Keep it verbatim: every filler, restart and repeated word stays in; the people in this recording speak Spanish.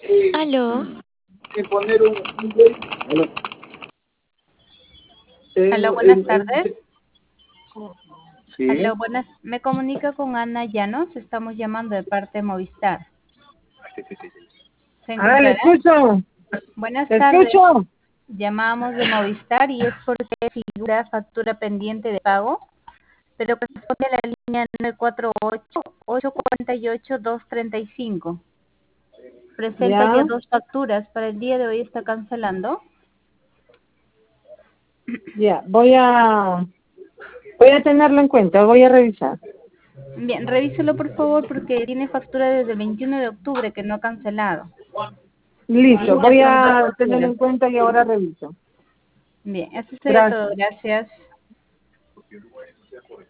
Aló. Y poner un... un- Aló, En, buenas en, tardes. en- sí. Aló, buenas. Me comunico con Ana Llanos. Estamos llamando de parte de Movistar. Sí, sí, sí, sí. ¿Se Ah, le encontrará? escucho, Buenas le tardes. escucho. Llamamos de Movistar y es porque figura factura pendiente de pago, pero corresponde a la línea nueve cuatro ocho, ocho cuatro ocho, dos tres cinco. Presenta ya Ya, dos facturas. Para el día de hoy está cancelando. ya, voy a, voy a tenerlo en cuenta, voy a revisar. Bien, revíselo por favor porque tiene factura desde el veintiuno de octubre que no ha cancelado. Y Listo, ya voy son dos a tenerlo facturas. en cuenta y ahora reviso. Bien, eso sería Gracias. todo. Gracias.